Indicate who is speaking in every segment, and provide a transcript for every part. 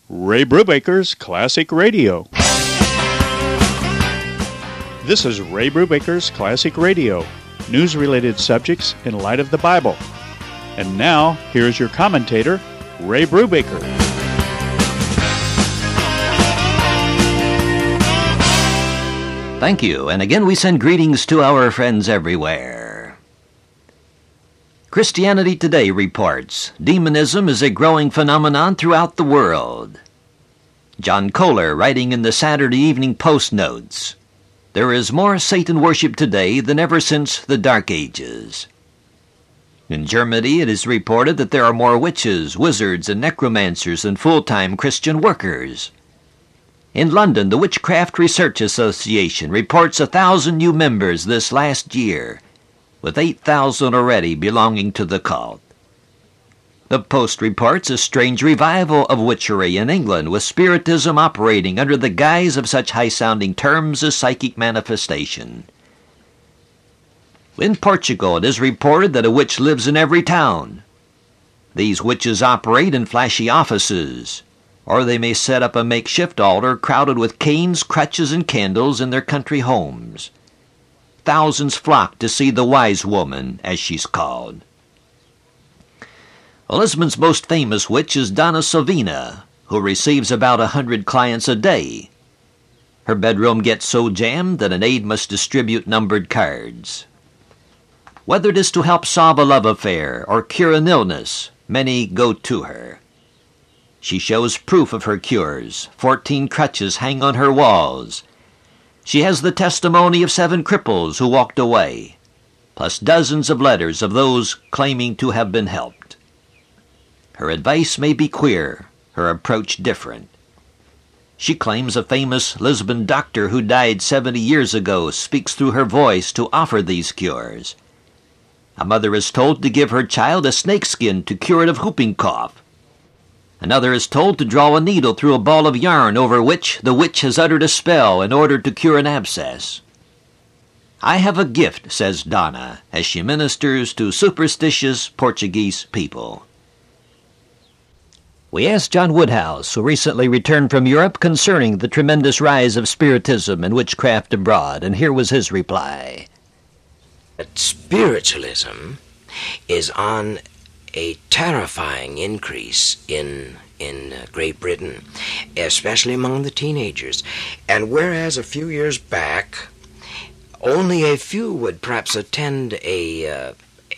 Speaker 1: Ray Brubaker's Classic Radio. This is Ray Brubaker's Classic Radio, news-related subjects in light of the Bible. And now, here's your commentator, Ray Brubaker.
Speaker 2: Thank you, and again we send greetings to our friends everywhere. Christianity Today reports, demonism is a growing phenomenon throughout the world. John Kohler, writing in the Saturday Evening Post, notes, there is more Satan worship today than ever since the Dark Ages. In Germany, it is reported that there are more witches, wizards, and necromancers than full-time Christian workers. In London, the Witchcraft Research Association reports 1,000 new members this last year, with 8,000 already belonging to the cult. The Post reports a strange revival of witchery in England, with Spiritism operating under the guise of such high-sounding terms as psychic manifestation. In Portugal, it is reported that a witch lives in every town. These witches operate in flashy offices, or they may set up a makeshift altar crowded with canes, crutches, and candles in their country homes. Thousands flock to see the wise woman, as she's called. Lisbon's most famous witch is Donna Silvina, who receives about 100 clients a day. Her bedroom gets so jammed that an aide must distribute numbered cards. Whether it is to help solve a love affair or cure an illness, many go to her. She shows proof of her cures. 14 crutches hang on her walls. She has the testimony of 7 cripples who walked away, plus dozens of letters of those claiming to have been helped. Her advice may be queer, her approach different. She claims a famous Lisbon doctor who died 70 years ago speaks through her voice to offer these cures. A mother is told to give her child a snakeskin to cure it of whooping cough. Another is told to draw a needle through a ball of yarn over which the witch has uttered a spell in order to cure an abscess. I have a gift, says Donna, as she ministers to superstitious Portuguese people. We asked John Woodhouse, who recently returned from Europe, concerning the tremendous rise of Spiritism and witchcraft abroad, and here was his reply.
Speaker 3: Spiritualism is on a terrifying increase in Great Britain, especially among the teenagers. And whereas a few years back, only a few would perhaps attend a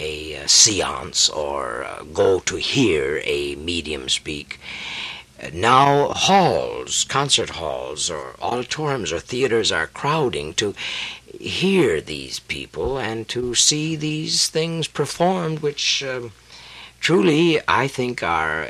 Speaker 3: seance or go to hear a medium speak, now halls, concert halls, or auditoriums or theaters are crowding to hear these people and to see these things performed, which truly, I think, are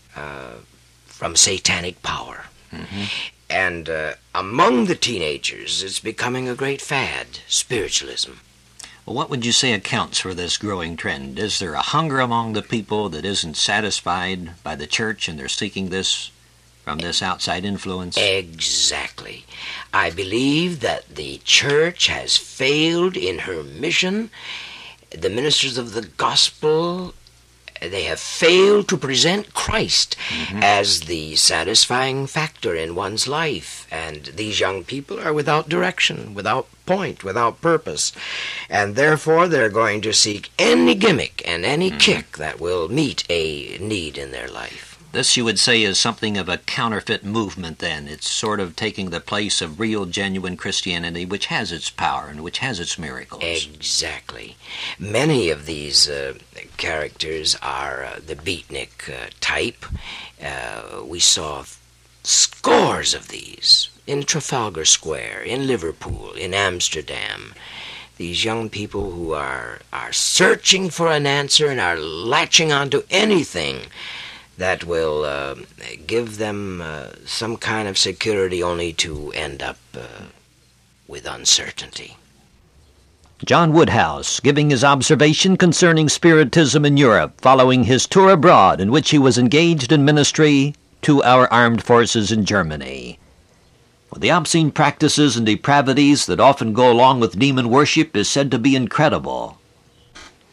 Speaker 3: from satanic power. Mm-hmm. And among the teenagers, it's becoming a great fad, spiritualism.
Speaker 2: Well, what would you say accounts for this growing trend? Is there a hunger among the people that isn't satisfied by the church and they're seeking this from this outside influence?
Speaker 3: Exactly. I believe that the church has failed in her mission. The ministers of the gospel, they have failed to present Christ as the satisfying factor in one's life. And these young people are without direction, without point, without purpose. And therefore they're going to seek any gimmick and any kick that will meet a need in their life.
Speaker 2: This, you would say, is something of a counterfeit movement then. It's sort of taking the place of real, genuine Christianity, which has its power and which has its miracles.
Speaker 3: Exactly. Many of these characters are the beatnik type. We saw scores of these in Trafalgar Square, in Liverpool, in Amsterdam. These young people who are searching for an answer and are latching onto anything that will give them some kind of security, only to end up with uncertainty.
Speaker 2: John Woodhouse, giving his observation concerning Spiritism in Europe following his tour abroad in which he was engaged in ministry to our armed forces in Germany. Well, the obscene practices and depravities that often go along with demon worship is said to be incredible.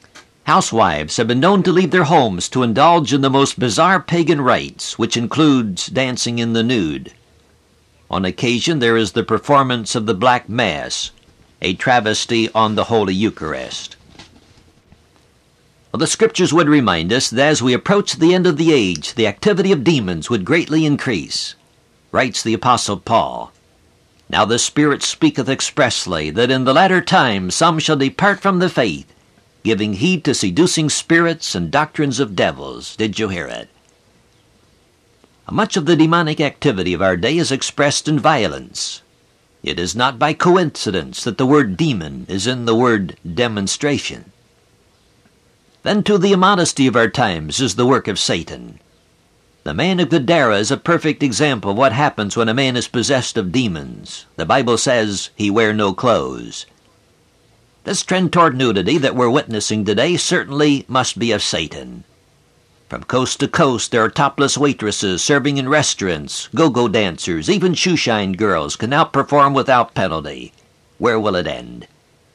Speaker 2: Housewives have been known to leave their homes to indulge in the most bizarre pagan rites, which includes dancing in the nude. On occasion, there is the performance of the Black Mass, a travesty on the Holy Eucharist. Well, the Scriptures would remind us that as we approach the end of the age, the activity of demons would greatly increase. Writes the Apostle Paul, "Now the Spirit speaketh expressly, that in the latter times some shall depart from the faith, giving heed to seducing spirits and doctrines of devils." Did you hear it? Much of the demonic activity of our day is expressed in violence. It is not by coincidence that the word demon is in the word demonstration. Then too the immodesty of our times is the work of Satan. The man of Gadara is a perfect example of what happens when a man is possessed of demons. The Bible says he wear no clothes. This trend toward nudity that we're witnessing today certainly must be of Satan. From coast to coast, there are topless waitresses serving in restaurants, go-go dancers, even shoeshine girls can now perform without penalty. Where will it end?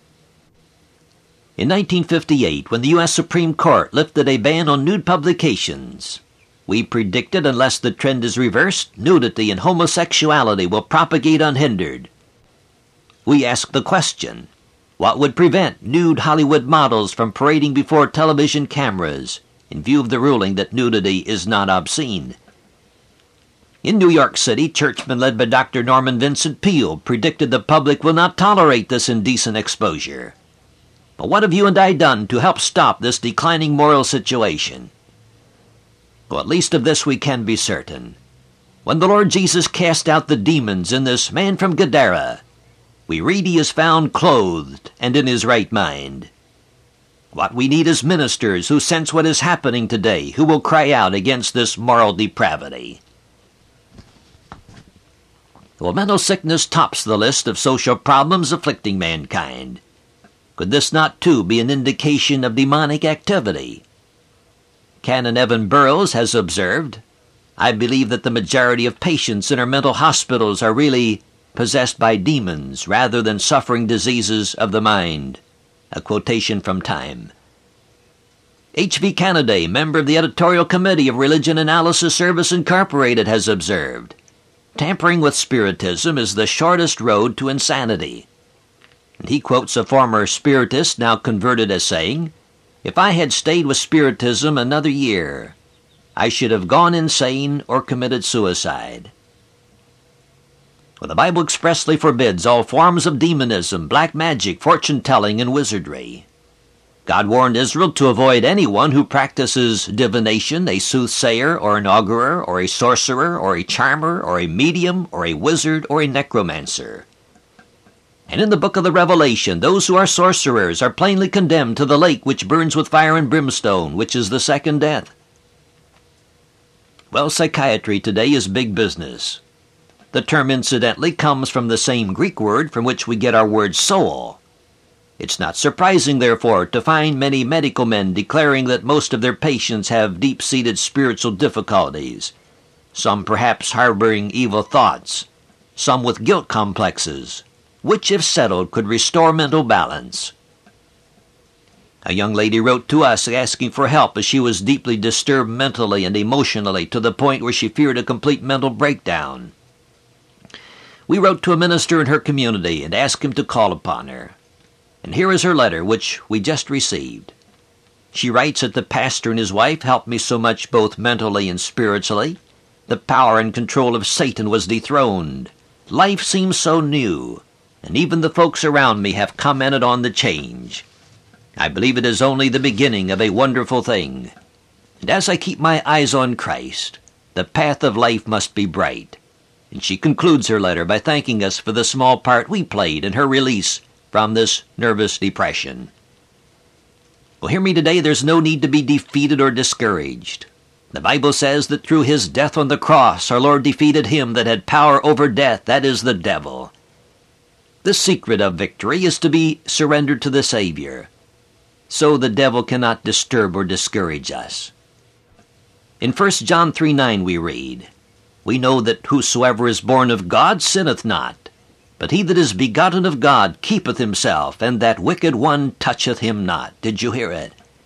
Speaker 2: In 1958, when the U.S. Supreme Court lifted a ban on nude publications, we predicted unless the trend is reversed, nudity and homosexuality will propagate unhindered. We asked the question, what would prevent nude Hollywood models from parading before television cameras in view of the ruling that nudity is not obscene? In New York City, churchmen led by Dr. Norman Vincent Peale predicted the public will not tolerate this indecent exposure. But what have you and I done to help stop this declining moral situation? Well, at least of this we can be certain. When the Lord Jesus cast out the demons in this man from Gadara, we read he is found clothed and in his right mind. What we need is ministers who sense what is happening today, who will cry out against this moral depravity. Well, mental sickness tops the list of social problems afflicting mankind. Could this not, too, be an indication of demonic activity? Canon Evan Burrows has observed, "I believe that the majority of patients in our mental hospitals are really possessed by demons rather than suffering diseases of the mind." A quotation from Time. H.V. Canaday, member of the editorial committee of Religion Analysis Service Incorporated, has observed, "Tampering with Spiritism is the shortest road to insanity." And he quotes a former Spiritist, now converted, as saying, "If I had stayed with Spiritism another year, I should have gone insane or committed suicide." Well, the Bible expressly forbids all forms of demonism, black magic, fortune-telling, and wizardry. God warned Israel to avoid anyone who practices divination, a soothsayer, or an augurer, or a sorcerer, or a charmer, or a medium, or a wizard, or a necromancer. And in the book of the Revelation, those who are sorcerers are plainly condemned to the lake which burns with fire and brimstone, which is the second death. Well, psychiatry today is big business. The term, incidentally, comes from the same Greek word from which we get our word soul. It's not surprising, therefore, to find many medical men declaring that most of their patients have deep-seated spiritual difficulties, some perhaps harboring evil thoughts, some with guilt complexes, which, if settled, could restore mental balance. A young lady wrote to us asking for help as she was deeply disturbed mentally and emotionally to the point where she feared a complete mental breakdown. We wrote to a minister in her community and asked him to call upon her. And here is her letter, which we just received. She writes that the pastor and his wife helped me so much both mentally and spiritually. The power and control of Satan was dethroned. Life seems so new, and even the folks around me have commented on the change. I believe it is only the beginning of a wonderful thing. And as I keep my eyes on Christ, the path of life must be bright. And she concludes her letter by thanking us for the small part we played in her release from this nervous depression. Well, hear me today, there's no need to be defeated or discouraged. The Bible says that through his death on the cross, our Lord defeated him that had power over death, that is the devil. The secret of victory is to be surrendered to the Savior, so the devil cannot disturb or discourage us. In 1 John 3:9 we read, "We know that whosoever is born of God sinneth not, but he that is begotten of God keepeth himself, and that wicked one toucheth him not." Did you hear it?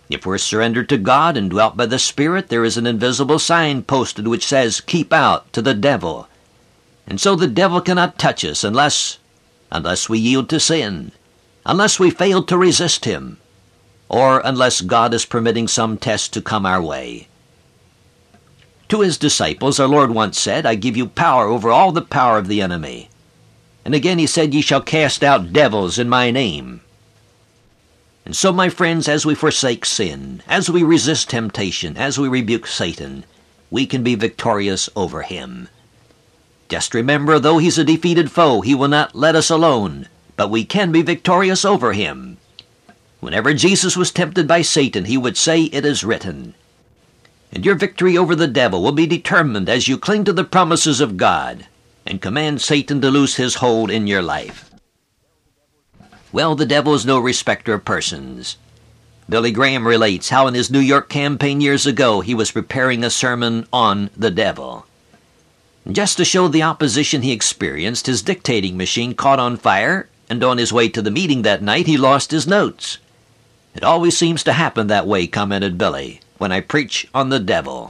Speaker 2: If we're surrendered to God and dwelt by the Spirit, there is an invisible sign posted which says, "Keep out to the devil." And so the devil cannot touch us unless we yield to sin, unless we fail to resist him, or unless God is permitting some test to come our way. To his disciples, our Lord once said, "I give you power over all the power of the enemy." And again he said, "Ye shall cast out devils in my name." And so, my friends, as we forsake sin, as we resist temptation, as we rebuke Satan, we can be victorious over him. Just remember, though he's a defeated foe, he will not let us alone, but we can be victorious over him. Whenever Jesus was tempted by Satan, he would say, "It is written." And your victory over the devil will be determined as you cling to the promises of God and command Satan to loose his hold in your life. Well, the devil is no respecter of persons. Billy Graham relates how in his New York campaign years ago he was preparing a sermon on the devil. Just to show the opposition he experienced, his dictating machine caught on fire, and on his way to the meeting that night he lost his notes. "It always seems to happen that way," commented Billy, "when I preach on the devil."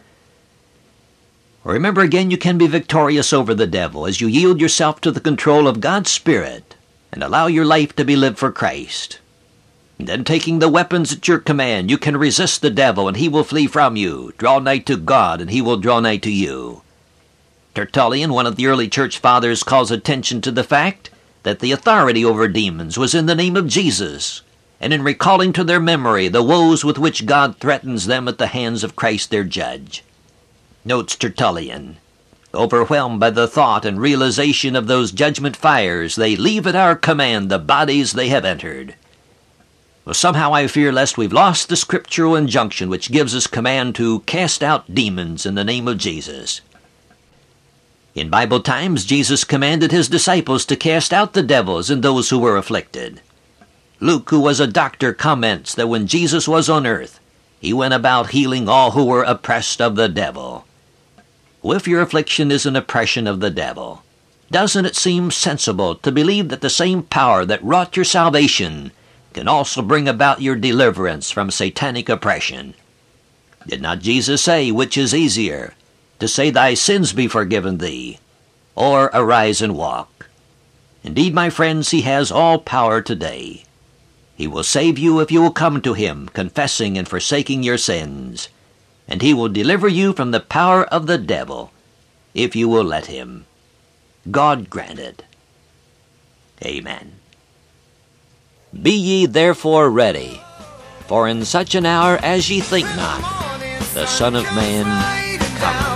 Speaker 2: Remember again, you can be victorious over the devil as you yield yourself to the control of God's Spirit and allow your life to be lived for Christ. And then, taking the weapons at your command, you can resist the devil and he will flee from you. Draw nigh to God and he will draw nigh to you. Tertullian, one of the early church fathers, calls attention to the fact that the authority over demons was in the name of Jesus, and in recalling to their memory the woes with which God threatens them at the hands of Christ their judge. Notes Tertullian, overwhelmed by the thought and realization of those judgment fires, they leave at our command the bodies they have entered. Well, somehow I fear lest we've lost the scriptural injunction which gives us command to cast out demons in the name of Jesus. In Bible times, Jesus commanded his disciples to cast out the devils and those who were afflicted. Luke, who was a doctor, comments that when Jesus was on earth, he went about healing all who were oppressed of the devil. Well, if your affliction is an oppression of the devil, doesn't it seem sensible to believe that the same power that wrought your salvation can also bring about your deliverance from satanic oppression? Did not Jesus say, which is easier, to say, "Thy sins be forgiven thee," or "Arise and walk"? Indeed, my friends, he has all power today. He will save you if you will come to him, confessing and forsaking your sins, and he will deliver you from the power of the devil, if you will let him. God grant it. Amen. Be ye therefore ready, for in such an hour as ye think not, the Son of Man cometh.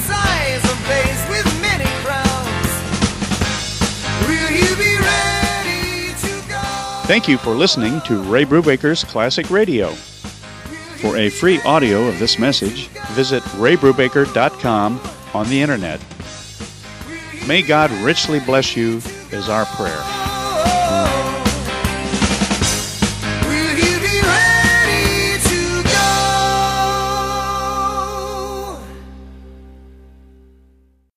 Speaker 1: Thank you for listening to Ray Brubaker's Classic Radio. For a free audio of this message, visit raybrubaker.com on the internet. May God richly bless you is our prayer.